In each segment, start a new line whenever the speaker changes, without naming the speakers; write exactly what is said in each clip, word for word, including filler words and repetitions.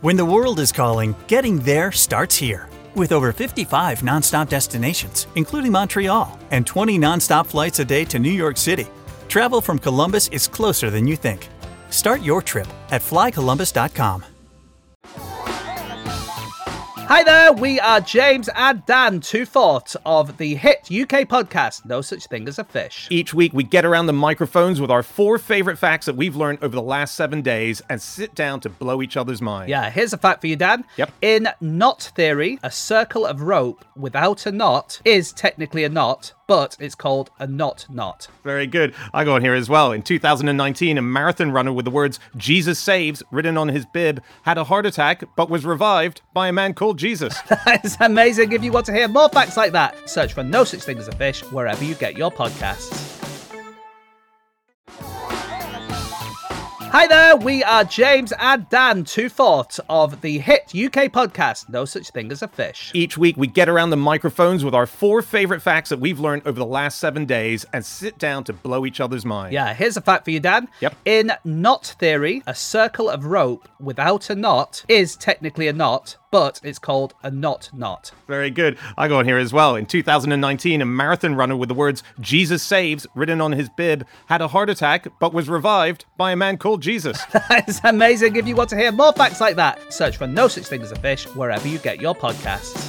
When the world is calling, getting there starts here. With over fifty-five nonstop destinations, including Montreal, and twenty nonstop flights a day to New York City, travel from Columbus is closer than you think. Start your trip at fly columbus dot com.
Hi there, we are James and Dan, two-fourths of the hit U K podcast, No Such Thing as a Fish.
Each week, we get around the microphones with our four favorite facts that we've learned over the last seven days and sit down to blow each other's minds.
Yeah, here's a fact for you, Dan.
Yep.
In knot theory, a circle of rope without a knot is technically a knot, but it's called a knot knot.
Very good. I go on here as well. In two thousand nineteen, a marathon runner with the words Jesus Saves written on his bib had a heart attack but was revived by a man called Jesus.
That's amazing. If you want to hear more facts like that, search for No Such Thing as a Fish wherever you get your podcasts. Hi there, we are James and Dan, two-fourths of the hit U K podcast, No Such Thing as a Fish.
Each week, we get around the microphones with our four favorite facts that we've learned over the last seven days and sit down to blow each other's minds.
Yeah, here's a fact for you, Dan.
Yep.
In knot theory, a circle of rope without a knot is technically a knot, but it's called a knot knot.
Very good. I go on here as well. In two thousand nineteen, a marathon runner with the words Jesus Saves written on his bib had a heart attack but was revived by a man called Jesus.
That's amazing. If you want to hear more facts like that, search for No Such Thing as a Fish wherever you get your podcasts.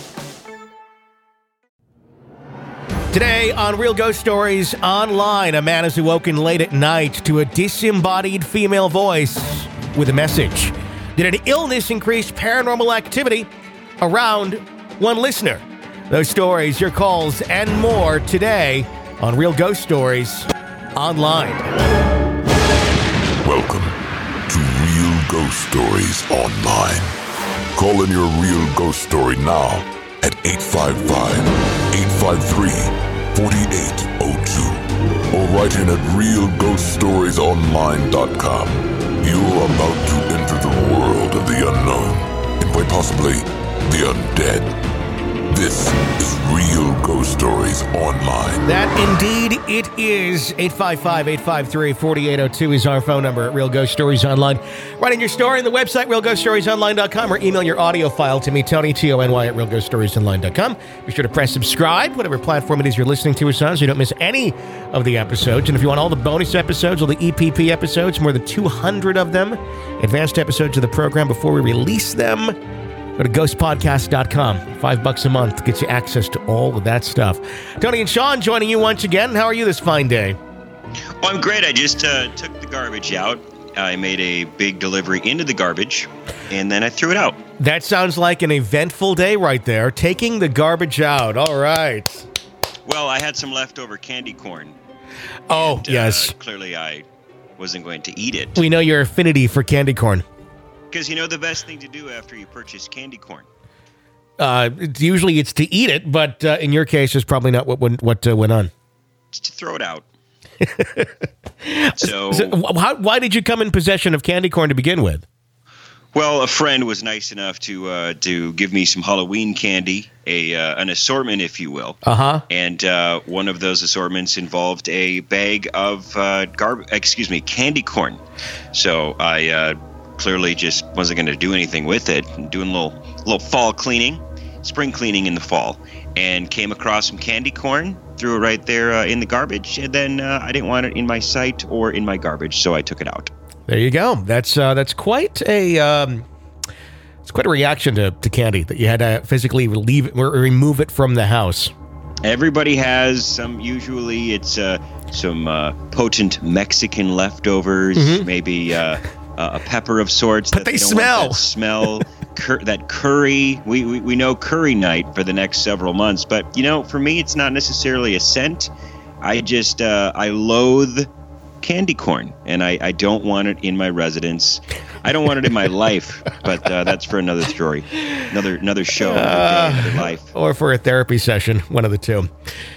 Today on Real Ghost Stories Online, a man is awoken late at night to a disembodied female voice with a message. Did an illness increase paranormal activity? Around one listener. Those stories, your calls, and more today on Real Ghost Stories Online.
Welcome to Real Ghost Stories Online. Call in your real ghost story now at eight five five, eight five three, four eight zero two or write in at real ghost stories online dot com. You're about to enter the world of the unknown and quite possibly the undead. This is Real Ghost Stories Online.
That indeed it is. eight five five, eight five three, four eight zero two is our phone number at Real Ghost Stories Online. Write in your story on the website, real ghost stories online dot com, or email your audio file to me, Tony, T O N Y, at real ghost stories online dot com. Be sure to press subscribe, whatever platform it is you're listening to us on, so you don't miss any of the episodes. And if you want all the bonus episodes, all the E P P episodes, more than two hundred of them, advanced episodes of the program before we release them, go to ghost podcast dot com. Five bucks a month gets you access to all of that stuff. Tony and Sean joining you once again. How are you this fine day?
Well, I'm great. I just uh, took the garbage out. I made a big delivery into the garbage, and then I threw it out.
That sounds like an eventful day right there. Taking the garbage out. All right.
Well, I had some leftover candy corn.
Oh,
and,
yes.
Uh, clearly, I wasn't going to eat it.
We know your affinity for candy corn.
Because you know the best thing to do after you purchase candy corn?
Uh, it's, usually it's to eat it, but uh, in your case, it's probably not what went, what uh, went on.
It's to throw it out. so,
so how, why did you come in possession of candy corn to begin with?
Well, a friend was nice enough to uh, to give me some Halloween candy, a uh, an assortment, if you will.
Uh-huh.
And uh, one of those assortments involved a bag of uh, garb. Excuse me, candy corn. So I uh, clearly just wasn't going to do anything with it. I'm doing a little little fall cleaning, spring cleaning in the fall, and came across some candy corn. Threw it right there uh, in the garbage, and then uh, I didn't want it in my sight or in my garbage, so I took it out.
There you go. That's uh, that's quite a um, it's quite a reaction to, to candy that you had to physically leave it or remove it from the house.
Everybody has some. Usually, it's uh, some uh, potent Mexican leftovers, mm-hmm. maybe uh, a pepper of sorts.
But
that
they,
they don't
smell.
Want that smell. Cur- that curry. We, we we know curry night for the next several months. But you know, for me, it's not necessarily a scent. I just uh, I loathe candy corn, and I, I don't want it in my residence. I don't want it in my life, but uh, that's for another story, another another show, another day, another life.
Or for a therapy session, one of the two.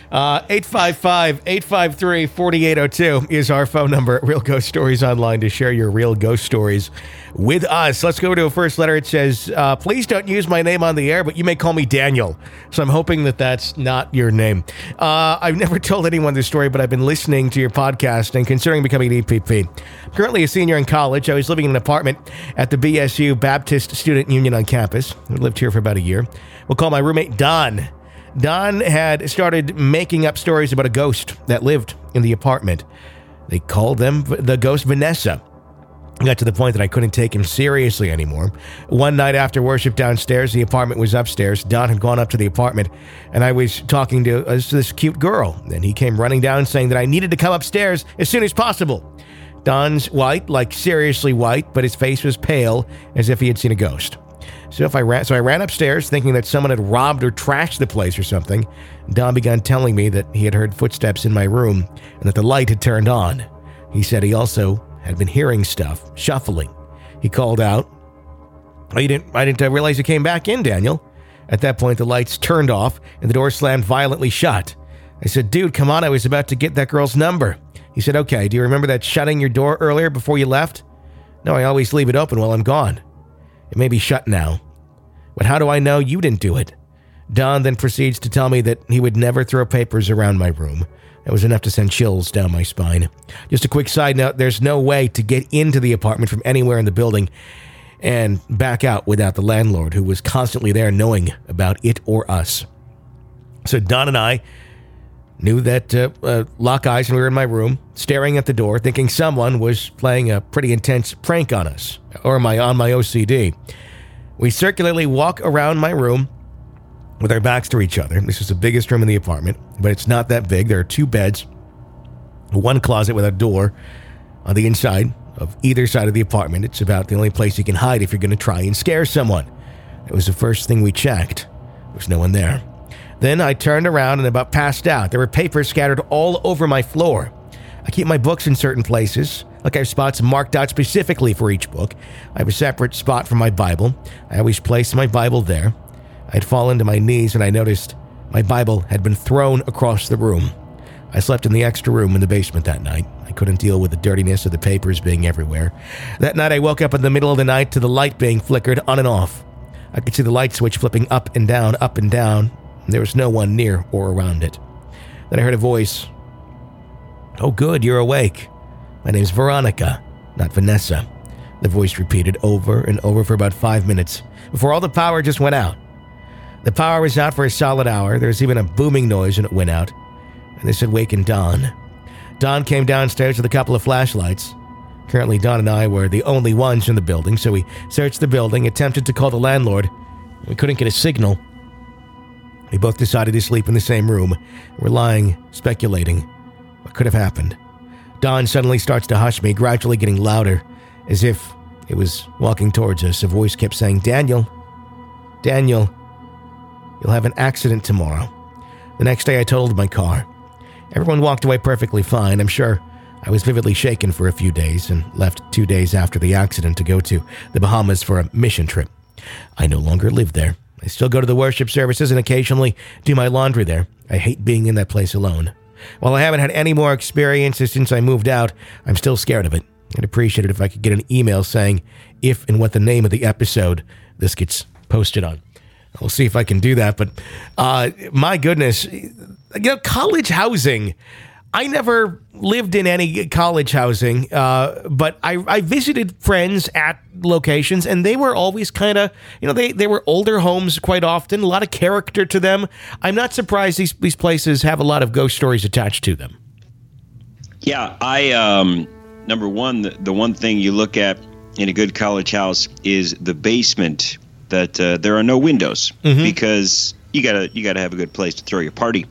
Uh, eight five five, eight five three, four eight zero two is our phone number at Real Ghost Stories Online to share your real ghost stories with us. Let's go to a first letter. It says, uh, please don't use my name on the air, but you may call me Daniel. So I'm hoping that that's not your name. Uh, I've never told anyone this story, but I've been listening to your podcast and considering becoming an E P P. I'm currently a senior in college. I was living in an apartment at the B S U Baptist Student Union on campus. I lived here for about a year. We'll call my roommate Don. Don had started making up stories about a ghost that lived in the apartment. They called them the ghost Vanessa. I got to the point that I couldn't take him seriously anymore. One night after worship downstairs, the apartment was upstairs. Don had gone up to the apartment, and I was talking to uh, this cute girl. And he came running down saying that I needed to come upstairs as soon as possible. Don's white, like seriously white, but his face was pale, as if he had seen a ghost. So if I ran, so I ran upstairs thinking that someone had robbed or trashed the place or something. Don began telling me that he had heard footsteps in my room and that the light had turned on. He said he also had been hearing stuff, shuffling. He called out, oh, you didn't, I didn't realize you came back in, Daniel. At that point, the lights turned off and the door slammed violently shut. I said, dude, come on, I was about to get that girl's number. He said, okay, do you remember that shutting your door earlier before you left? No, I always leave it open while I'm gone. It may be shut now. But how do I know you didn't do it? Don then proceeds to tell me that he would never throw papers around my room. That was enough to send chills down my spine. Just a quick side note, there's no way to get into the apartment from anywhere in the building and back out without the landlord, who was constantly there knowing about it or us. So Don and I knew that uh, uh, lock eyes when we were in my room, staring at the door, thinking someone was playing a pretty intense prank on us, or my on my O C D. We circularly walk around my room with our backs to each other. This is the biggest room in the apartment, but it's not that big. There are two beds, one closet with a door on the inside of either side of the apartment. It's about the only place you can hide if you're going to try and scare someone. It was the first thing we checked. There was no one there. Then I turned around and about passed out. There were papers scattered all over my floor. I keep my books in certain places. Like I have spots marked out specifically for each book. I have a separate spot for my Bible. I always place my Bible there. I had fallen to my knees and I noticed my Bible had been thrown across the room. I slept in the extra room in the basement that night. I couldn't deal with the dirtiness of the papers being everywhere. That night I woke up in the middle of the night to the light being flickered on and off. I could see the light switch flipping up and down, up and down. And there was no one near or around it. Then I heard a voice. Oh good, you're awake. My name's Veronica, not Vanessa. The voice repeated over and over for about five minutes before all the power just went out. The power was out for a solid hour. There was even a booming noise when it went out. And this had wakened Don. Don came downstairs with a couple of flashlights. Currently, Don and I were the only ones in the building, so we searched the building, attempted to call the landlord. We couldn't get a signal. We both decided to sleep in the same room. We're lying, speculating. What could have happened? Don suddenly starts to hush me, gradually getting louder, as if it was walking towards us. A voice kept saying, Daniel, Daniel, you'll have an accident tomorrow. The next day I totaled my car. Everyone walked away perfectly fine. I'm sure I was vividly shaken for a few days and left two days after the accident to go to the Bahamas for a mission trip. I no longer live there. I still go to the worship services and occasionally do my laundry there. I hate being in that place alone. While I haven't had any more experiences since I moved out, I'm still scared of it. I'd appreciate it if I could get an email saying if and what the name of the episode this gets posted on. We'll see if I can do that. But uh, my goodness, you know, college housing. I never lived in any college housing, uh, but I, I visited friends at locations, and they were always kind of, you know, they, they were older homes quite often, a lot of character to them. I'm not surprised these, these places have a lot of ghost stories attached to them.
Yeah, I, um, number one, the, the one thing you look at in a good college house is the basement, that uh, there are no windows, mm-hmm. because you gotta, you gotta have a good place to throw your party.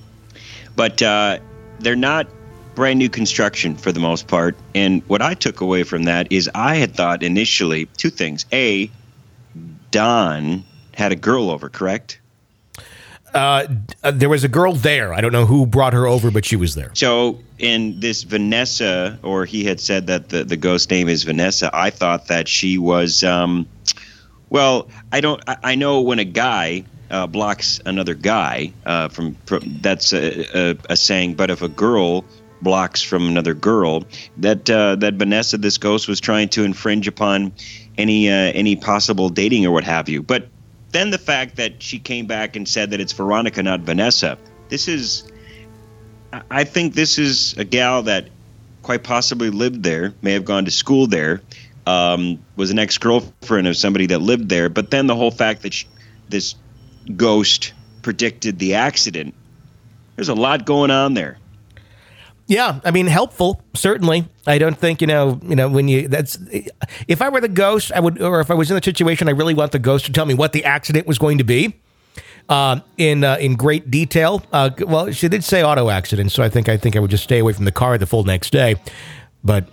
But, uh, they're not brand new construction for the most part. And what I took away from that is I had thought initially two things. A, Don had a girl over, correct?
Uh, there was a girl there. I don't know who brought her over, but she was there.
So in this Vanessa, or he had said that the, the ghost name is Vanessa, I thought that she was, um, well, I don't, I, I know when a guy uh, blocks another guy uh, from, from that's a, a, a saying. But if a girl blocks from another girl, that uh, that Vanessa, this ghost, was trying to infringe upon any uh, any possible dating or what have you. But then the fact that she came back and said that it's Veronica, not Vanessa. This is, I think this is a gal that quite possibly lived there, may have gone to school there, um, was an ex-girlfriend of somebody that lived there. But then the whole fact that she, this ghost predicted the accident, there's a lot going on there.
Yeah, I mean, helpful, certainly. I don't think, you know, you know, when you, that's, if I were the ghost, I would, or if I was in the situation, I really want the ghost to tell me what the accident was going to be uh, in uh, in great detail. Uh, well, she did say auto accident, so I think I think I would just stay away from the car the full next day. But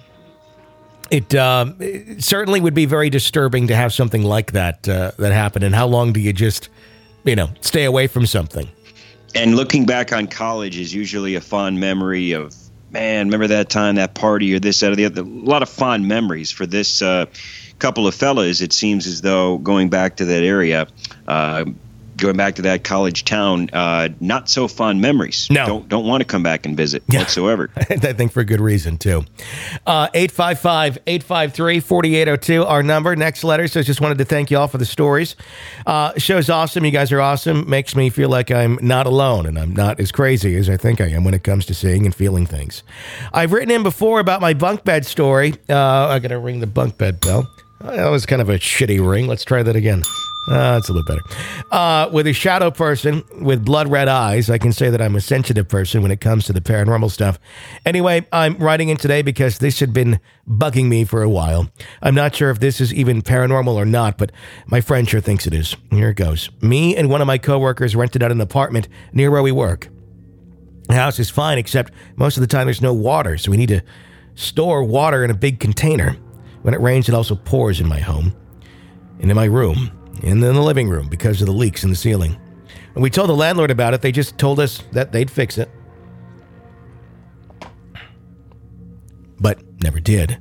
it, um, it certainly would be very disturbing to have something like that uh, that happen. And how long do you just, you know, stay away from something?
And looking back on college is usually a fond memory of, man, remember that time, that party, or this, that, or the other. A lot of fond memories for this uh, couple of fellas. It seems as though going back to that area, uh, going back to that college town, uh, not so fond memories.
No.
Don't, don't want to come back and visit
yeah.
whatsoever.
I think for good reason, too. Uh, eight five five, eight five three, four eight zero two, our number. Next letter says, just wanted to thank you all for the stories. Uh, show's awesome. You guys are awesome. Makes me feel like I'm not alone, and I'm not as crazy as I think I am when it comes to seeing and feeling things. I've written in before about my bunk bed story. Uh, I got to ring the bunk bed bell. Oh, that was kind of a shitty ring. Let's try that again. Uh, that's a little better. Uh, with a shadow person with blood red eyes, I can say that I'm a sensitive person when it comes to the paranormal stuff. Anyway, I'm writing in today because this had been bugging me for a while. I'm not sure if this is even paranormal or not, but my friend sure thinks it is. Here it goes. Me and one of my coworkers rented out an apartment near where we work. The house is fine, except most of the time there's no water, so we need to store water in a big container. When it rains, it also pours in my home and in my room. And in the living room because of the leaks in the ceiling. When we told the landlord about it, they just told us that they'd fix it. But never did.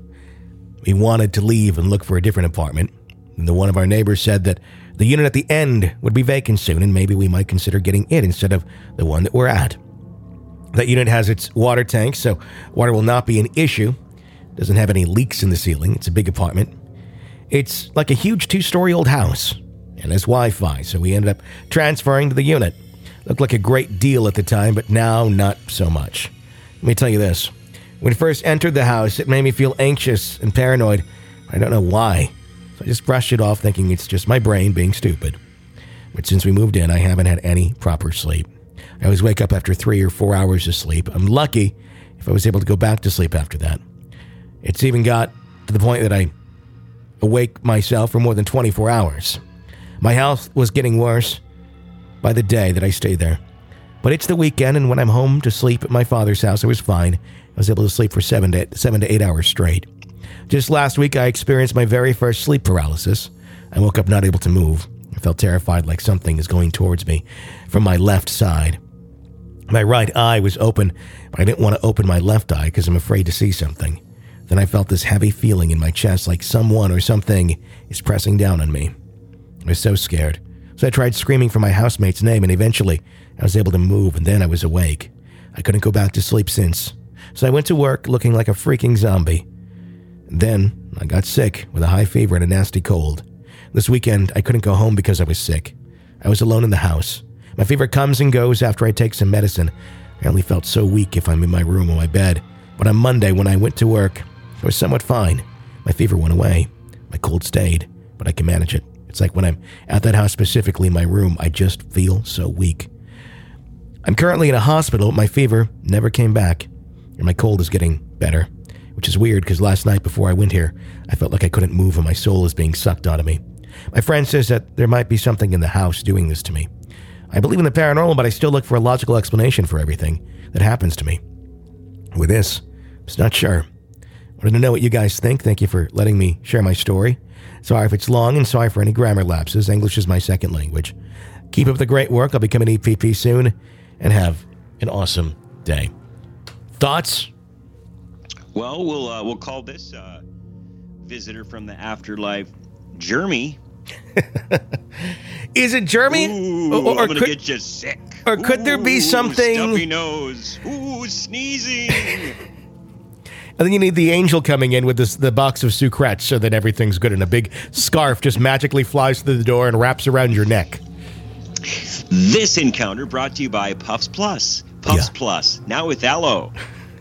We wanted to leave and look for a different apartment. And the one of our neighbors said that the unit at the end would be vacant soon and maybe we might consider getting it instead of the one that we're at. That unit has its water tank, so water will not be an issue. Doesn't have any leaks in the ceiling. It's a big apartment. It's like a huge two-story old house. And has Wi-Fi, so we ended up transferring to the unit. Looked like a great deal at the time, but now not so much. Let me tell you this. When I first entered the house, it made me feel anxious and paranoid. I don't know why. So I just brushed it off thinking it's just my brain being stupid. But since we moved in, I haven't had any proper sleep. I always wake up after three or four hours of sleep. I'm lucky if I was able to go back to sleep after that. It's even got to the point that I awake myself for more than twenty-four hours. My health was getting worse by the day that I stayed there. But it's the weekend, and when I'm home to sleep at my father's house, I was fine. I was able to sleep for seven to, seven to eight hours straight. Just last week, I experienced my very first sleep paralysis. I woke up not able to move. I felt terrified like something is going towards me from my left side. My right eye was open, but I didn't want to open my left eye because I'm afraid to see something. Then I felt this heavy feeling in my chest like someone or something is pressing down on me. I was so scared. So I tried screaming for my housemate's name, and eventually I was able to move, and then I was awake. I couldn't go back to sleep since. So I went to work looking like a freaking zombie. And then I got sick with a high fever and a nasty cold. This weekend, I couldn't go home because I was sick. I was alone in the house. My fever comes and goes after I take some medicine. I only felt so weak if I'm in my room or my bed. But on Monday, when I went to work, I was somewhat fine. My fever went away. My cold stayed, but I can manage it. It's like when I'm at that house, specifically in my room, I just feel so weak. I'm currently in a hospital. My fever never came back, and my cold is getting better, which is weird because last night before I went here, I felt like I couldn't move and my soul is being sucked out of me. My friend says that there might be something in the house doing this to me. I believe in the paranormal, but I still look for a logical explanation for everything that happens to me. With this, I'm just not sure. Wanted to know what you guys think. Thank you for letting me share my story. Sorry if it's long and sorry for any grammar lapses. English is my second language. Keep up the great work. I'll become an E P P soon and have an awesome day. Thoughts?
Well, we'll uh, we'll call this uh, visitor from the afterlife Jeremy.
Is it Jeremy?
Ooh,
or, or
I'm gonna
could,
get you sick.
or could there be
Ooh,
something-
Stuffy nose. Ooh, sneezing.
And then you need the angel coming in with this the box of sucrets so that everything's good, and a big scarf just magically flies through the door and wraps around your neck.
This encounter brought to you by Puffs Plus. Puffs
Yeah.
Plus, now with aloe.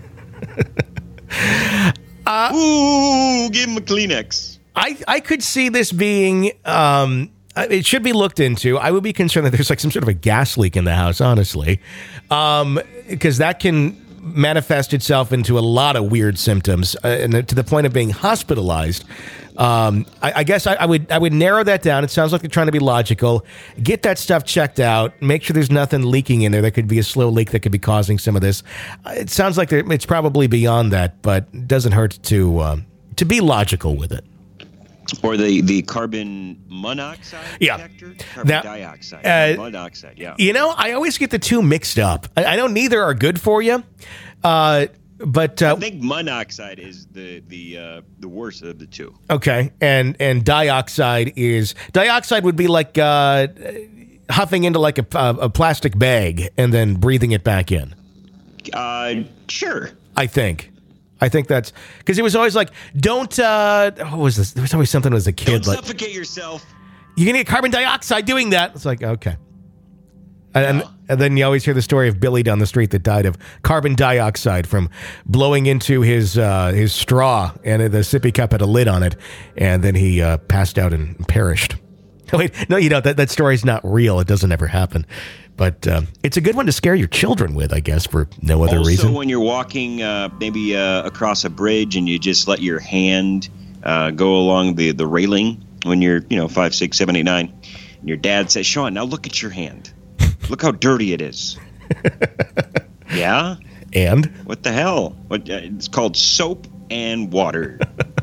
uh,
Ooh, give him a Kleenex. I,
I could see this being, um, it should be looked into. I would be concerned that there's like some sort of a gas leak in the house, honestly, um, because that can manifest itself into a lot of weird symptoms, uh, and to the point of being hospitalized. Um, I, I guess I, I would I would narrow that down. It sounds like they're trying to be logical. Get that stuff checked out. Make sure there's nothing leaking in there. There could be a slow leak that could be causing some of this. Uh, it sounds like it's probably beyond that, but it doesn't hurt to um, to be logical with it.
Or the, the carbon monoxide
Yeah.
detector? Carbon
That-
dioxide.
uh,
Carbon monoxide, yeah.
You know, I always get the two mixed up. I, I know neither are good for you, uh, but uh,
I think monoxide is the the uh, the worst of the two.
okay, and and dioxide is dioxide would be like uh, huffing into like a, a plastic bag and then breathing it back in.
Uh, sure.
I think. I think that's because it was always like, don't. Uh, what was this? There was always something as a kid
Don't
like,
suffocate yourself.
you're gonna get carbon dioxide doing that. It's like, okay. And,
Yeah.
and then you always hear the story of Billy down the street that died of carbon dioxide from blowing into his uh, his straw, and the sippy cup had a lid on it, and then he uh, passed out and perished. Wait, no, you know, that, that story's not real. It doesn't ever happen. But uh, it's a good one to scare your children with, I guess, for no other
also,
reason.
when you're walking uh, maybe uh, across a bridge and you just let your hand uh, go along the, the railing when you're, you know, five, six, seven, eight, nine, and your dad says, Sean, now look at your hand. Look how dirty it is. Yeah?
And?
What the hell? What? Uh, it's called soap and water.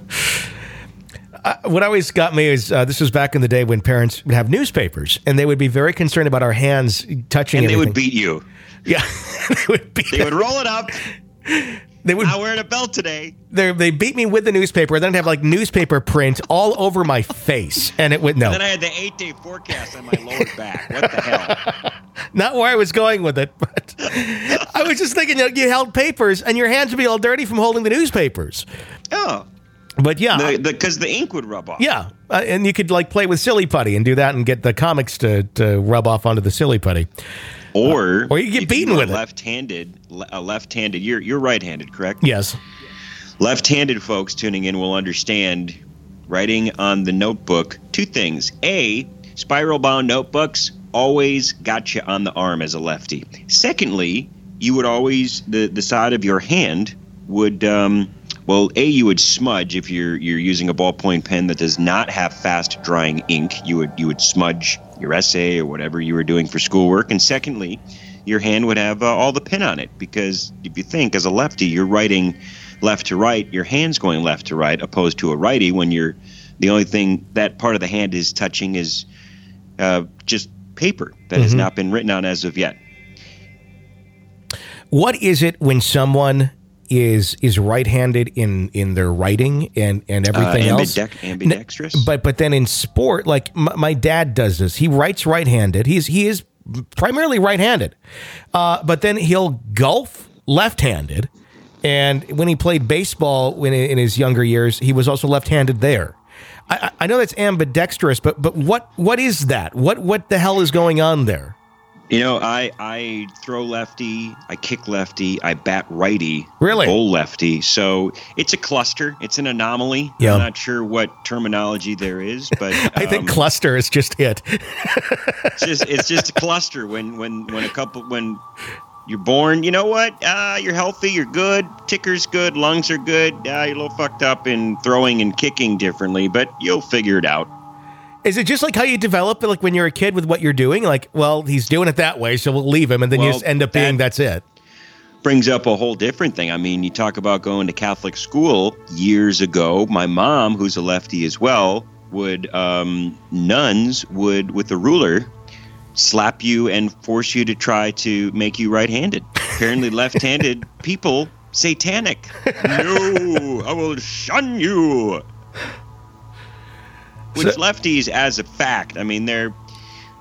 Uh, what always got me is uh, this was back in the day when parents would have newspapers, and they would be very concerned about our hands touching
And they
everything.
would beat you.
Yeah, they would beat.
They would roll it up.
They would.
I'm wearing a belt today.
They they beat me with the newspaper, and then I'd have like newspaper print all over my face, and it would no,
And then I had the eight-day forecast on my lower back. What the hell?
not where I was going with it, but I was just thinking, you know, you held papers, and your hands would be all dirty from holding the newspapers.
Oh,
But yeah,
because the, because the ink would rub off.
yeah, uh, and you could like play with silly putty and do that, and get the comics to to rub off onto the silly putty.
Or
Or you get
if
beaten
you were
with it.
Left-handed, le- a left-handed. You're you're right-handed, correct?
Yes.
Left-handed folks tuning in will understand writing on the notebook two things. A, spiral-bound notebooks always got you on the arm as a lefty. Secondly, you would always the the side of your hand would um, well, A, you would smudge if you're you're using a ballpoint pen that does not have fast drying ink. You would you would smudge your essay or whatever you were doing for schoolwork. And secondly, your hand would have uh, all the pen on it, because if you think as a lefty, you're writing left to right, your hand's going left to right, opposed to a righty when you're the only thing that part of the hand is touching is uh, just paper that has not been written on as of yet.
What is it when someone is is right-handed in in their writing and and everything
uh,
else?
ambidec- ambidextrous.
But but then in sport, like m- my dad does this. He writes right-handed. He's he is primarily right-handed, uh, but then he'll golf left-handed. And when he played baseball when in his younger years, he was also left-handed there. I, I know that's ambidextrous, but but what what is that? What what the hell is going on there?
You know, I I throw lefty, I kick lefty, I bat righty,
Really?
bowl lefty. So it's a cluster. It's an anomaly.
Yeah.
I'm not sure what terminology there is, but
I think
um,
cluster is just it.
it's just it's just a cluster. When when when a couple when you're born, you know what? Uh, you're healthy, you're good, ticker's good, lungs are good. Uh, you're a little fucked up in throwing and kicking differently, but you'll figure it out.
Is it just like how you develop, like when you're a kid with what you're doing? Like, well, he's doing it that way, so we'll leave him, and then you
Well,
just end up being
that-
that's it.
Brings up a whole different thing. I mean, you talk about going to Catholic school years ago. My mom, who's a lefty as well, would um, nuns would with a ruler slap you and force you to try to make you right-handed. Apparently, left-handed people satanic. No, I will shun you. Which
So-
lefties, as a fact, I mean, they're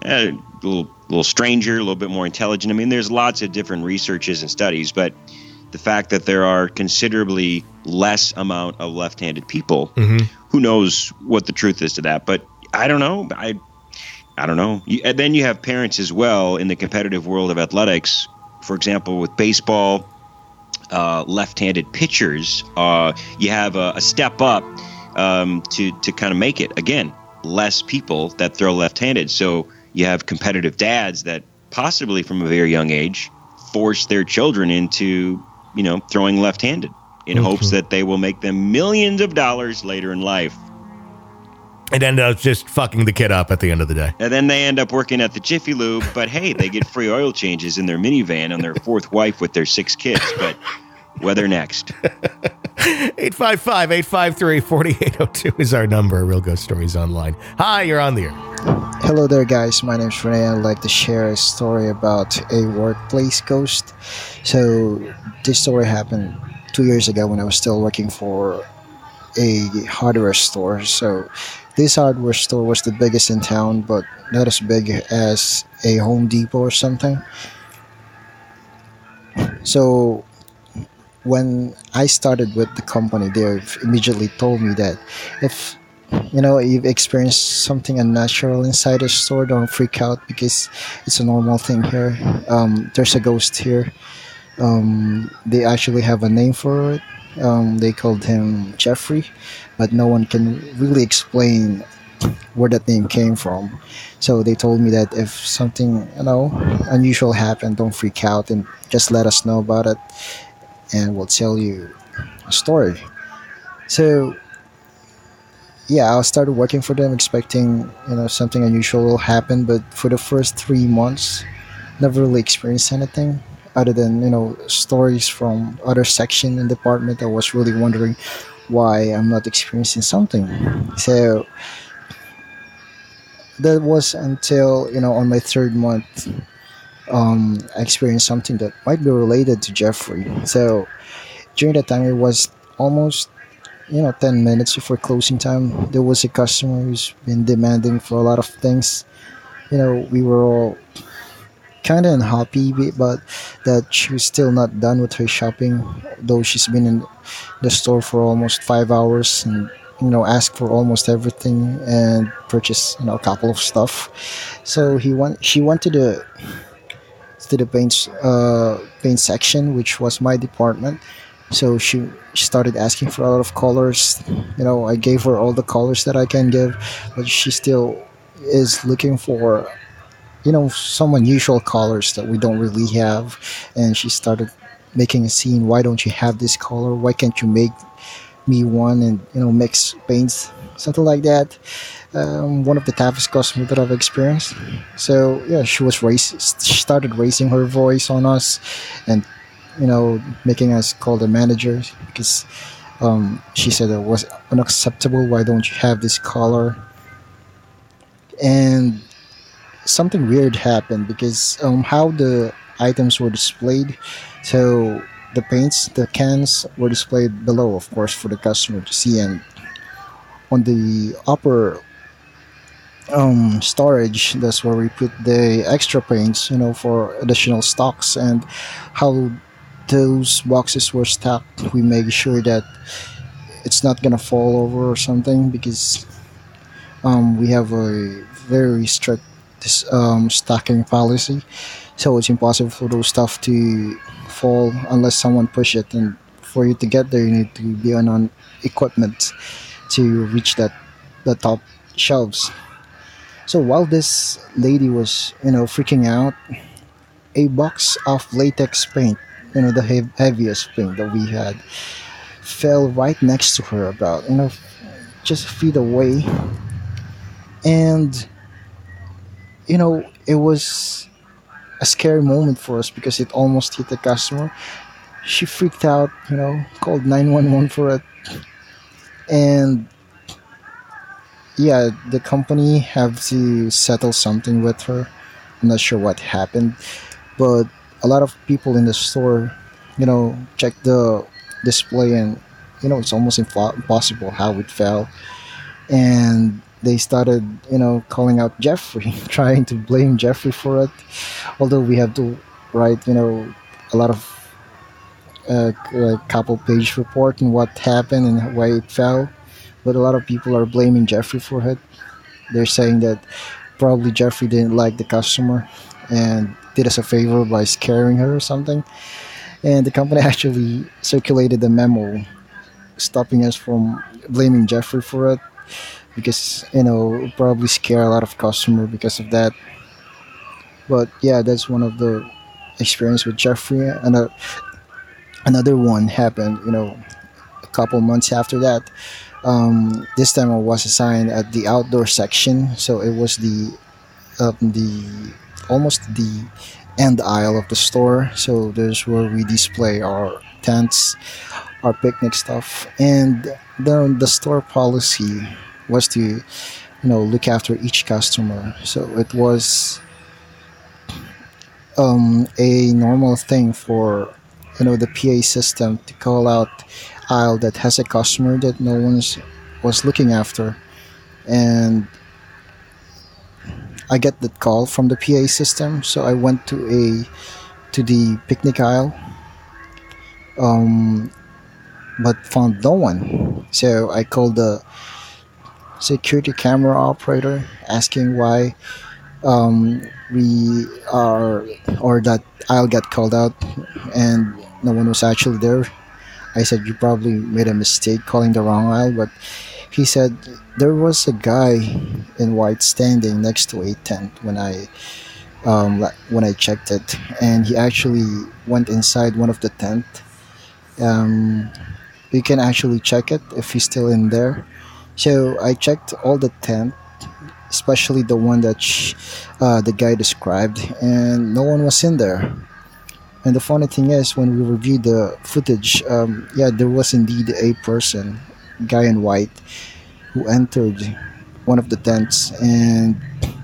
a little, little stranger, a little bit more intelligent. I mean, there's lots of different researches and studies, but the fact that there are considerably less amount of left-handed people, mm-hmm. who knows what the truth is to that? But I don't know. I, I don't know. You, and then you have parents as well in the competitive world of athletics. For example, with baseball, uh, left-handed pitchers, uh, you have a, a step up um, to to kind of make it. Again, less people that throw left-handed. So you have competitive dads that possibly from a very young age force their children into, you know, throwing left-handed in mm-hmm. hopes that they will make them millions of dollars later in life.
And end up just fucking the kid up at the end of the day.
And then they end up working at the Jiffy Lube, but hey, they get free oil changes in their minivan on their fourth wife with their six kids. But weather next.
eight five five, eight five three, four eight zero two is our number. Real Ghost Stories Online. Hi, you're on the air.
Hello there, guys. My name's Renee. I'd like to share a story about a workplace ghost. So this story happened two years ago when I was still working for a hardware store. So this hardware store was the biggest in town, but not as big as a Home Depot or something. So when I started with the company, they immediately told me that if you know you've experienced something unnatural inside a store, don't freak out because it's a normal thing here. Um, there's a ghost here. Um, they actually have a name for it. Um, they called him Jeffrey, but no one can really explain where that name came from. So they told me that if something, you know, unusual happened, don't freak out and just let us know about it, and we'll tell you a story. So yeah, I started working for them, expecting, you know, something unusual will happen. But for the first three months, never really experienced anything other than, you know, stories from other section and department. I was really wondering why I'm not experiencing something. So that was until, you know, on my third month, um, I experienced something that might be related to Jeffrey. So during that time, it was almost, you know, ten minutes before closing time. There was a customer who's been demanding for a lot of things. You know, we were all kind of unhappy, but that she was still not done with her shopping, though she's been in the store for almost five hours and, you know, asked for almost everything and purchased, you know, a couple of stuff. So he went she went to the to the paint uh paint section, which was my department. So she, she started asking for a lot of colors. You know, I gave her all the colors that I can give, but she still is looking for, you know, some unusual colors that we don't really have. And she started making a scene. Why don't you have this color? Why can't you make me one and, you know, mix paints? Something like that. Um, one of the toughest customers that I've experienced. So yeah, she was raised, she started raising her voice on us and, you know, making us call the manager because um, she said it was unacceptable. Why don't you have this color? And something weird happened because um, how the items were displayed. So the paints, the cans were displayed below, of course, for the customer to see. And on the upper um, storage, that's where we put the extra paints, you know, for additional stocks. And how those boxes were stacked, we made sure that it's not gonna fall over or something because um, we have a very strict this um, stacking policy, so it's impossible for those stuff to fall unless someone push it, and for you to get there you need to be on, on equipment to reach that the top shelves. So while this lady was, you know, freaking out, a box of latex paint, you know, the hev- heaviest paint that we had, fell right next to her, about, you know, just feet away. And you know, it was a scary moment for us because it almost hit the customer. She freaked out, you know, called nine one one for it. And yeah, the company have to settle something with her. I'm not sure what happened, but a lot of people in the store, you know, checked the display and, you know, it's almost impo- impossible how it fell. And they started, you know, calling out Jeffrey, trying to blame Jeffrey for it. Although we have to write, you know, a lot of uh, a couple page report on what happened and why it fell. But a lot of people are blaming Jeffrey for it. They're saying that probably Jeffrey didn't like the customer and did us a favor by scaring her or something. And the company actually circulated a memo stopping us from blaming Jeffrey for it because, you know, probably scare a lot of customer because of that. But yeah, that's one of the experience with Jeffrey. And uh, another one happened, you know, a couple months after that. Um, this time I was assigned at the outdoor section, so it was the um, the almost the end aisle of the store. So there's where we display our tents, our picnic stuff, and the the store policy was to, you know, look after each customer. So it was um, a normal thing for, you know, the P A system to call out aisle that has a customer that no one's was looking after. And I get that call from the P A system, so I went to a to the picnic aisle, um, but found no one. So I called the security camera operator asking why um, we are or that aisle got called out, and no one was actually there. I said, you probably made a mistake calling the wrong aisle, but he said there was a guy in white standing next to a tent when I um, la- when I checked it, and he actually went inside one of the tent. Um, you can actually check it if he's still in there. So I checked all the tent, especially the one that sh- uh, the guy described, and no one was in there. And the funny thing is, when we reviewed the footage, um, yeah, there was indeed a person, guy in white, who entered one of the tents, and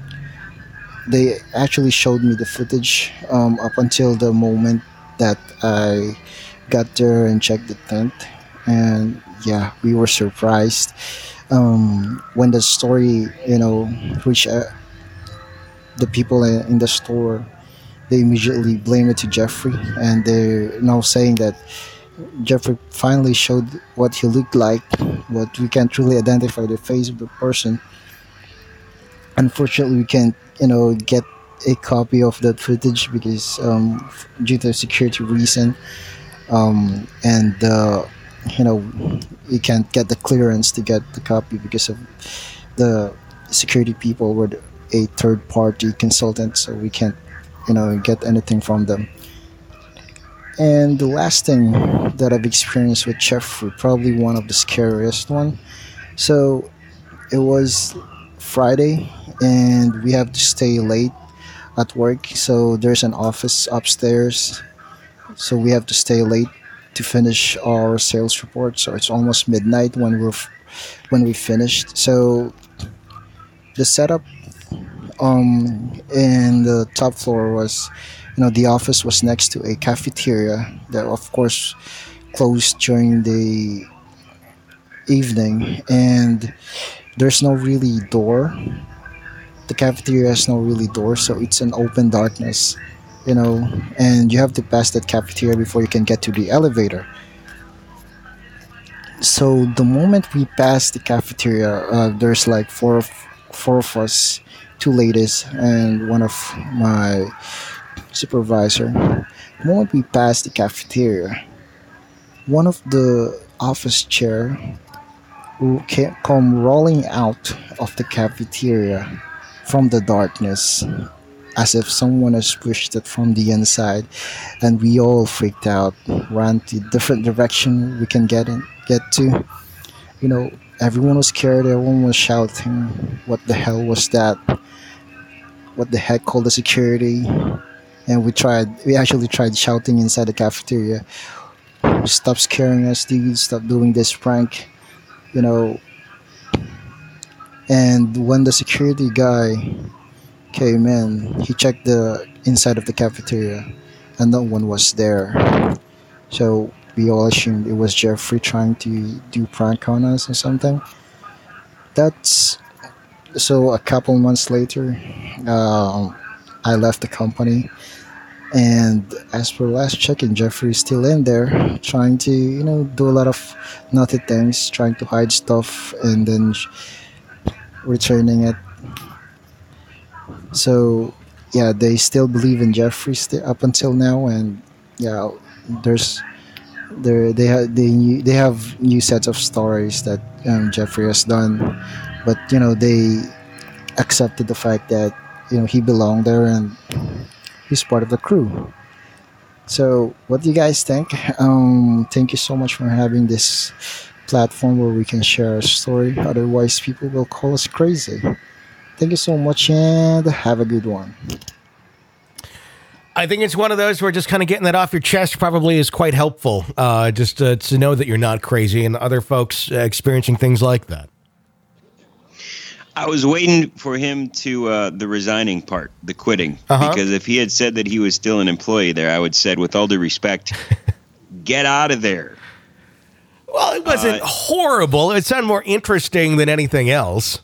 they actually showed me the footage um, up until the moment that I got there and checked the tent. And yeah, we were surprised um, when the story, you know, reached uh, the people in the store. They immediately blame it to Jeffrey, and they're now saying that Jeffrey finally showed what he looked like, but we can't really identify the face of the person. Unfortunately, we can't, you know, get a copy of that footage because um, due to security reason, um, and uh, you know, we can't get the clearance to get the copy because of the security people were a third party consultant, so we can't, you know, get anything from them. And the last thing that I've experienced with Jeffrey, probably one of the scariest one. So it was Friday, and we have to stay late at work. So there's an office upstairs, so we have to stay late to finish our sales report. So it's almost midnight when we're f- when we finished. So the setup um in the top floor was, you know, the office was next to a cafeteria that of course closed during the evening, and there's no really door. The cafeteria has no really door, so it's an open darkness, you know, and you have to pass that cafeteria before you can get to the elevator. So the moment we pass the cafeteria, uh, there's like four of four of us, two ladies and one of my supervisor. The moment we passed the cafeteria, one of the office chair will ca- come rolling out of the cafeteria from the darkness, as if someone has pushed it from the inside, and we all freaked out, ran to different direction we can get in, get to. You know, everyone was scared. Everyone was shouting, "What the hell was that? What the heck?" Called the security, and we tried. We actually tried shouting inside the cafeteria, "Stop scaring us, dude! Stop doing this prank!" You know. And when the security guy came in, he checked the inside of the cafeteria, and no one was there. So we all assumed it was Jeffrey trying to do prank on us or something. That's so a couple months later, um, I left the company. And as per last check-in, Jeffrey's still in there, trying to, you know, do a lot of naughty things, trying to hide stuff, and then sh- returning it. So, yeah, they still believe in Jeffrey st- up until now, and yeah, there's there they have they new, they have new sets of stories that um, Jeffrey has done, but you know they accepted the fact that you know he belonged there and he's part of the crew. So, what do you guys think? Um, thank you so much for having this platform where we can share our story. Otherwise, people will call us crazy. Thank you so much, and have a good one.
I think it's one of those where just kind of getting that off your chest probably is quite helpful. Uh, just uh, to know that you're not crazy and other folks uh, experiencing things like that.
I was waiting for him to uh, the resigning part, the quitting,
Uh-huh.
because if he had said that he was still an employee there, I would have said, with all due respect, get out of there.
Well, it wasn't
Uh,
horrible. It sounded more interesting than anything else.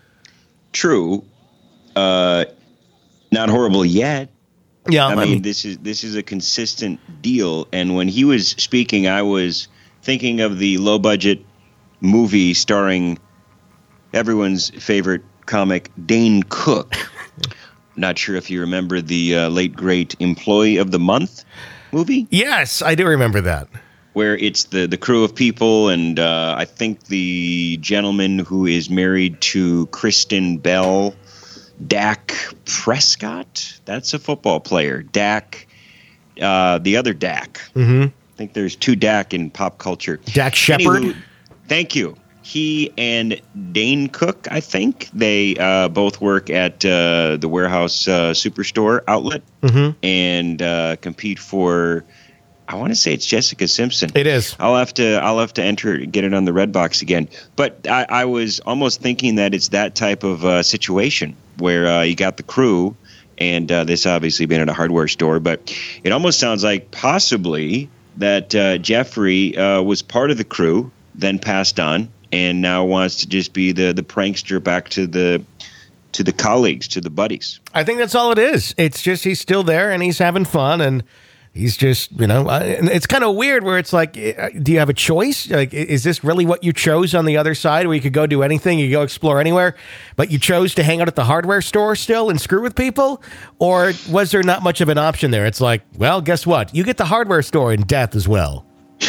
True, uh, not horrible yet.
Yeah,
I mean, this is this is a consistent deal. And when he was speaking, I was thinking of the low budget movie starring everyone's favorite comic, Dane Cook. Not sure if you remember the uh, late great Employee of the Month movie,
yes, I do remember that.
where it's the the crew of people, and uh, I think the gentleman who is married to Kristen Bell, Dak Prescott. That's a football player. Dak, uh, the other Dak.
Mm-hmm.
I think there's two Dak in pop culture.
Dak Shepard.
Anywho, thank you. He and Dane Cook, I think, they uh, both work at uh, the Warehouse uh, Superstore outlet
Mm-hmm.
and uh, compete for. I want to say it's Jessica Simpson.
It is.
I'll have to. I'll have to enter get it on the Redbox again. But I, I was almost thinking that it's that type of uh, situation where uh, you got the crew, and uh, this obviously being at a hardware store, but it almost sounds like possibly that uh, Jeffrey uh, was part of the crew, then passed on, and now wants to just be the the prankster back to the to the colleagues, to the buddies.
I think that's all it is. It's just he's still there and he's having fun and he's just, you know, uh, and it's kind of weird where it's like, uh, do you have a choice? Like, i- is this really what you chose on the other side where you could go do anything, you go explore anywhere, but you chose to hang out at the hardware store still and screw with people? Or was there not much of an option there? It's like, well, guess what? You get the hardware store in death as well.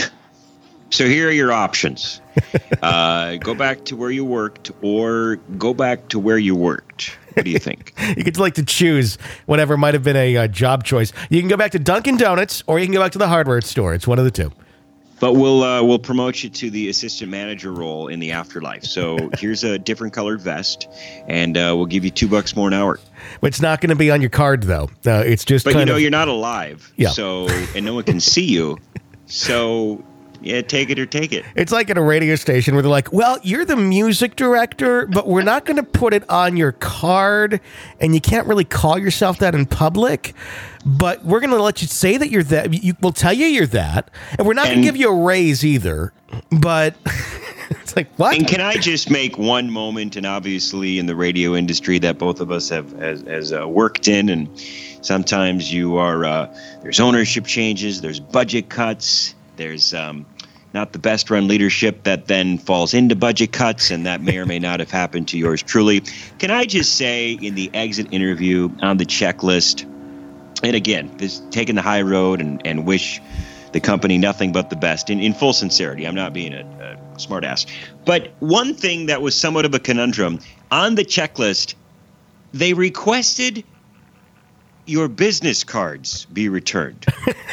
So here are your options. uh, go back to where you worked or go back to where you worked. What do you think?
You get to like to choose whatever might have been a uh, job choice. You can go back to Dunkin' Donuts or you can go back to the hardware store. It's one of the two.
But we'll uh, we'll promote you to the assistant manager role in the afterlife. So here's a different colored vest, and uh, we'll give you two bucks more an hour.
But it's not going to be on your card, though. Uh, it's just
But
kind
you know
of...
you're not alive.
Yeah.
So and no one can see you. So yeah, take it or take it.
It's like at a radio station where they're like, well, you're the music director, but we're not going to put it on your card, and you can't really call yourself that in public, but we're going to let you say that you're that. You, we'll tell you you're that, and we're not going
And-
to give you a raise either, but it's like, what?
And can I just make one moment, and obviously in the radio industry that both of us have has, has uh, worked in, and sometimes you are uh, there's ownership changes, there's budget cuts, there's um, not the best run leadership that then falls into budget cuts, and that may or may not have happened to yours truly. Can I just say in the exit interview on the checklist, and again, this taking the high road and, and wish the company nothing but the best in, in full sincerity. I'm not being a, a smart ass. But one thing that was somewhat of a conundrum on the checklist, they requested your business cards be returned.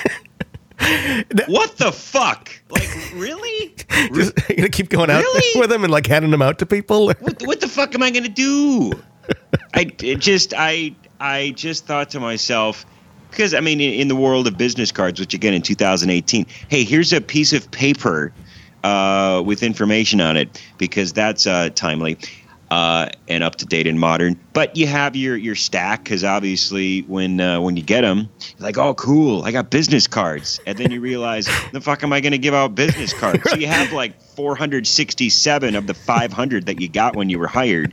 What the fuck? Like, really?
Just, you're going to keep going out
Really?
with them and like handing them out to people?
What, what the fuck am I going to do? I it just I I just thought to myself, because I mean in, in the world of business cards, which again in two thousand eighteen, hey, here's a piece of paper uh, with information on it, because that's uh, timely uh, and up to date and modern. But you have your your stack, because obviously when uh, when you get them, you're like, oh cool, I got business cards, and then you realize, the fuck am I going to give out business cards? So you have like four hundred sixty-seven of the five hundred that you got when you were hired.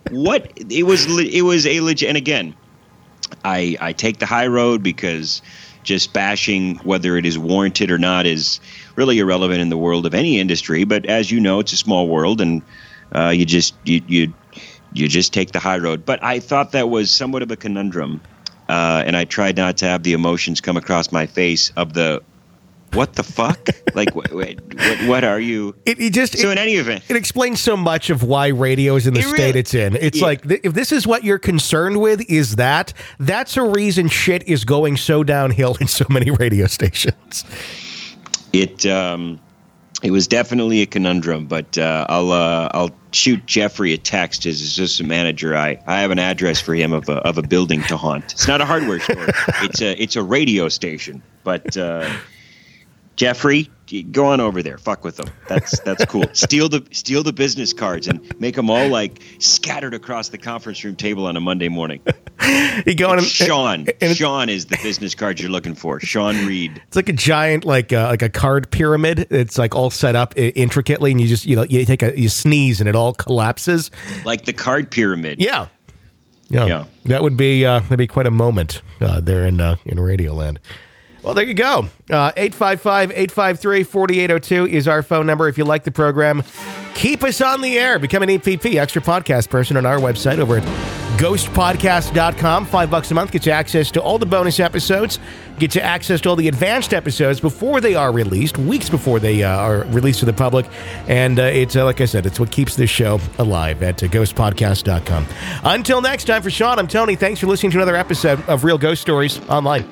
what it was, it was a legit. And again, I I take the high road because just bashing whether it is warranted or not is really irrelevant in the world of any industry. But as you know, it's a small world, and uh, you just you you you just take the high road. But I thought that was somewhat of a conundrum, uh, and I tried not to have the emotions come across my face of the. What the fuck? Like, what, what, what are you?
It, it just
so
it,
in any event,
it explains so much of why radio is in the
it
state
really,
it's in. It's
yeah.
like th- if this is what you're concerned with, is that that's a reason shit is going so downhill in so many radio stations.
It um, it was definitely a conundrum, but uh, I'll uh, I'll shoot Jeffrey a text as assistant manager. I, I have an address for him of a of a building to haunt. It's not a hardware store. It's a it's a radio station, but. Uh, Jeffrey, go on over there. Fuck with them. That's that's cool. Steal the steal the business cards and make them all like scattered across the conference room table on a Monday morning.
You go on,
Sean.
and
Sean is the business card you're looking for. Sean Reed.
It's like a giant, like uh, like a card pyramid. It's like all set up intricately, and you just you know you take a you sneeze and it all collapses.
Like the card pyramid.
Yeah. Yeah,
Yeah.
that would be uh, that'd be quite a moment uh, there in uh, in Radioland. Well, there you go. Uh, eight five five, eight five three, four eight zero two is our phone number. If you like the program, keep us on the air. Become an E P P, extra podcast person, on our website over at ghost podcast dot com. Five bucks a month gets you access to all the bonus episodes, gets you access to all the advanced episodes before they are released, weeks before they uh, are released to the public. And uh, it's, uh, like I said, it's what keeps this show alive at uh, ghost podcast dot com. Until next time, for Sean, I'm Tony. Thanks for listening to another episode of Real Ghost Stories Online.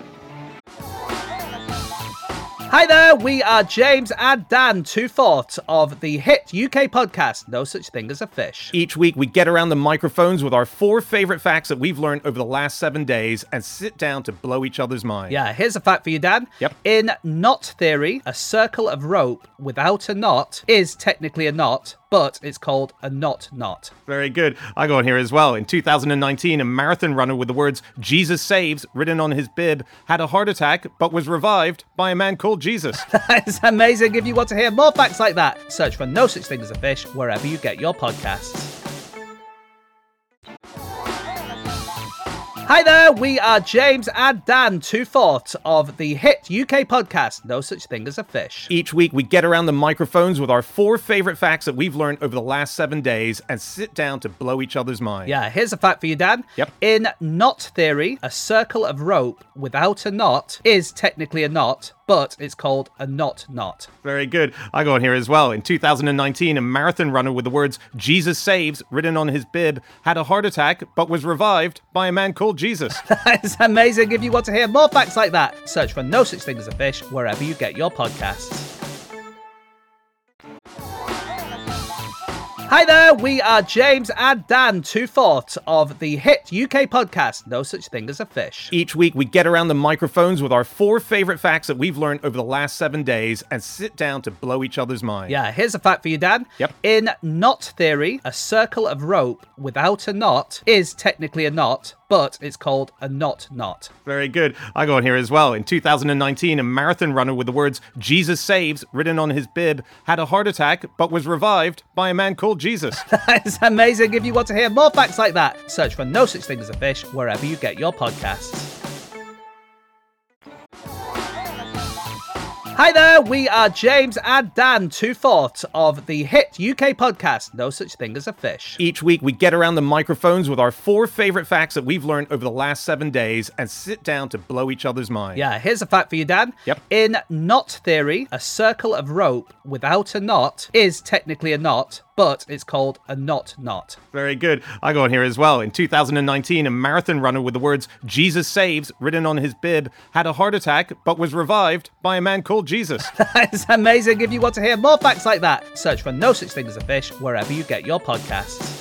Hi there, we are James and Dan, two fourths of the hit U K podcast, No Such Thing as a Fish.
Each week, we get around the microphones with our four favorite facts that we've learned over the last seven days and sit down to blow each other's mind.
Yeah, here's a fact for you, Dan.
Yep.
In knot theory, a circle of rope without a knot is technically a knot, but it's called a knot knot.
Very good. I go on here as well. In two thousand nineteen, a marathon runner with the words Jesus Saves written on his bib had a heart attack but was revived by a man called Jesus.
That's amazing. If you want to hear more facts like that, search for No Such Thing as a Fish wherever you get your podcasts. Hi there, we are James and Dan, two fourths of the hit U K podcast, No Such Thing as a Fish.
Each week, we get around the microphones with our four favorite facts that we've learned over the last seven days and sit down to blow each other's mind.
Yeah, here's a fact for you, Dan.
Yep.
In knot theory, a circle of rope without a knot is technically a knot, but it's called a knot knot.
Very good. I go on here as well. In two thousand nineteen, a marathon runner with the words Jesus Saves written on his bib had a heart attack but was revived by a man called Jesus.
That's amazing. If you want to hear more facts like that, search for No Such Thing as a Fish wherever you get your podcasts. Hi there, we are James and Dan, two fourths of the hit U K podcast, No Such Thing as a Fish.
Each week, we get around the microphones with our four favorite facts that we've learned over the last seven days and sit down to blow each other's mind.
Yeah, here's a fact for you, Dan.
Yep.
In knot theory, a circle of rope without a knot is technically a knot, but it's called a knot knot.
Very good. I go on here as well. In two thousand nineteen, a marathon runner with the words Jesus Saves written on his bib had a heart attack but was revived by a man called Jesus.
That's amazing. If you want to hear more facts like that, search for No Such Thing as a Fish wherever you get your podcasts. Hi there, we are James and Dan, two fourths of the hit U K podcast, No Such Thing as a Fish.
Each week, we get around the microphones with our four favorite facts that we've learned over the last seven days and sit down to blow each other's mind.
Yeah, here's a fact for you, Dan.
Yep.
In knot theory, a circle of rope without a knot is technically a knot, but it's called a knot knot.
Very good. I go on here as well. In two thousand nineteen, a marathon runner with the words Jesus Saves written on his bib had a heart attack but was revived by a man called Jesus.
That's amazing. If you want to hear more facts like that, search for No Such Thing as a Fish wherever you get your podcasts.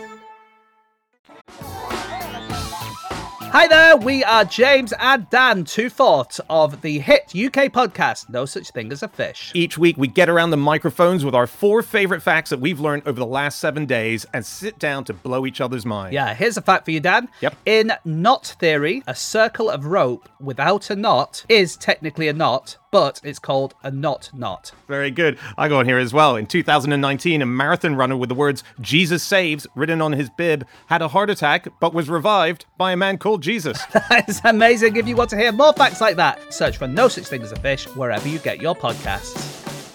Hi there, we are James and Dan, two fourths of the hit U K podcast, No Such Thing as a Fish.
Each week, we get around the microphones with our four favorite facts that we've learned over the last seven days and sit down to blow each other's mind.
Yeah, here's a fact for you, Dan.
Yep.
In knot theory, a circle of rope without a knot is technically a knot, but it's called a knot knot.
Very good. I got one here as well. In two thousand nineteen, a marathon runner with the words Jesus Saves written on his bib had a heart attack but was revived by a man called Jesus.
That is amazing. If you want to hear more facts like that, search for No Such Thing as a Fish wherever you get your podcasts.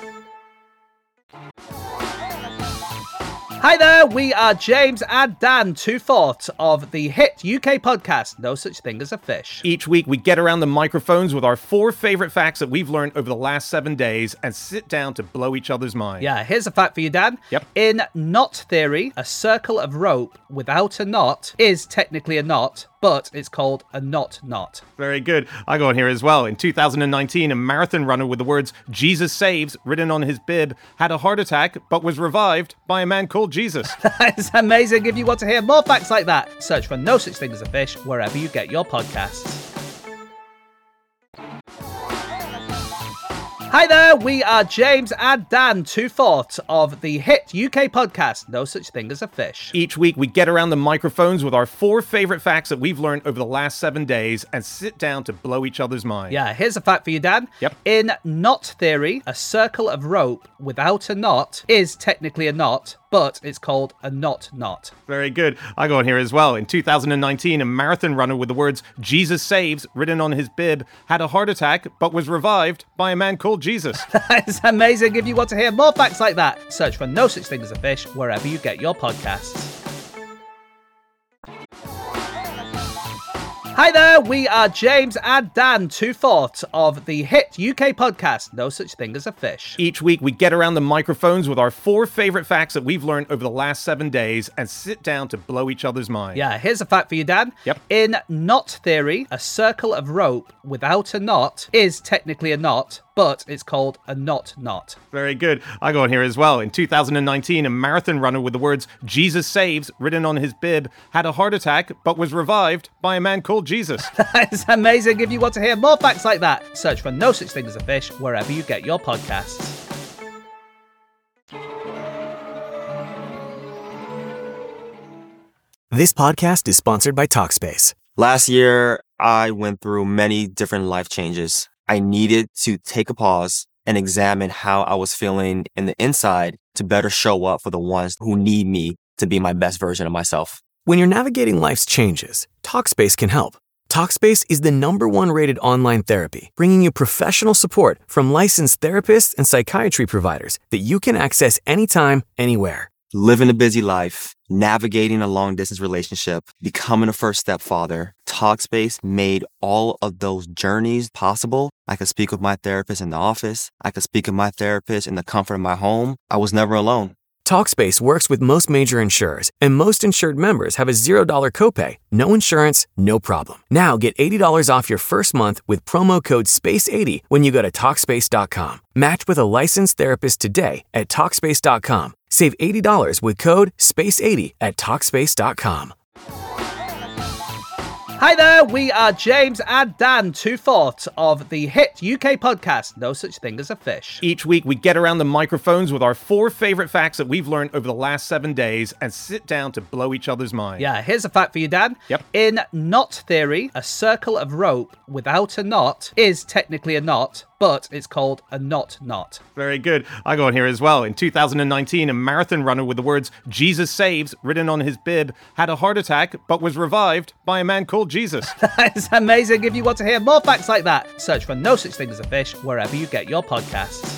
Hi there, we are James and Dan, two fourths of the hit U K podcast, No Such Thing as a Fish.
Each week, we get around the microphones with our four favorite facts that we've learned over the last seven days and sit down to blow each other's mind.
Yeah, here's a fact for you, Dan.
Yep.
In knot theory, a circle of rope without a knot is technically a knot, but it's called a knot knot.
Very good. I got one here as well. In two thousand nineteen, a marathon runner with the words Jesus Saves written on his bib had a heart attack but was revived by a man called Jesus.
That is amazing. If you want to hear more facts like that, search for No Such Thing as a Fish wherever you get your podcasts. Hi there, we are James and Dan, two fourths of the hit U K podcast, No Such Thing as a Fish.
Each week, we get around the microphones with our four favorite facts that we've learned over the last seven days and sit down to blow each other's mind.
Yeah, here's a fact for you, Dan.
Yep.
In knot theory, a circle of rope without a knot is technically a knot, but it's called a knot knot.
Very good. I got one here as well. In two thousand nineteen, a marathon runner with the words Jesus Saves written on his bib had a heart attack but was revived by a man called Jesus.
That is amazing. If you want to hear more facts like that, search for No Such Thing as a Fish wherever you get your podcasts. Hi there, we are James and Dan, two fourths of the hit U K podcast, No Such Thing as a Fish.
Each week, we get around the microphones with our four favorite facts that we've learned over the last seven days and sit down to blow each other's mind.
Yeah, here's a fact for you, Dan.
Yep.
In knot theory, a circle of rope without a knot is technically a knot, but it's called a knot knot.
Very good. I got one here as well. In two thousand nineteen, a marathon runner with the words Jesus Saves written on his bib had a heart attack but was revived by a man called Jesus.
That is amazing. If you want to hear more facts like that, search for No Such Thing as a Fish wherever you get your podcasts.
This podcast is sponsored by Talkspace.
Last year, I went through many different life changes. I needed to take a pause and examine how I was feeling in the inside to better show up for the ones who need me to be my best version of myself.
When you're navigating life's changes, Talkspace can help. Talkspace is the number one rated online therapy, bringing you professional support from licensed therapists and psychiatry providers that you can access anytime, anywhere.
Living a busy life, navigating a long-distance relationship, becoming a first-step father, Talkspace made all of those journeys possible. I could speak with my therapist in the office. I could speak with my therapist in the comfort of my home. I was never alone.
Talkspace works with most major insurers, and most insured members have a zero dollars copay. No insurance, no problem. Now get eighty dollars off your first month with promo code space eighty when you go to Talkspace dot com. Match with a licensed therapist today at Talkspace dot com. Save eighty dollars with code space eighty at Talkspace dot com.
Hi there, we are James and Dan, two fourths of the hit U K podcast, No Such Thing as a Fish.
Each week, we get around the microphones with our four favorite facts that we've learned over the last seven days and sit down to blow each other's mind.
Yeah, here's a fact for you, Dan.
Yep.
In knot theory, a circle of rope without a knot is technically a knot, but it's called a knot knot.
Very good. I got one here as well. In two thousand nineteen, a marathon runner with the words Jesus Saves written on his bib had a heart attack but was revived by a man called Jesus.
That is amazing. If you want to hear more facts like that, search for No Such Thing as a Fish wherever you get your podcasts.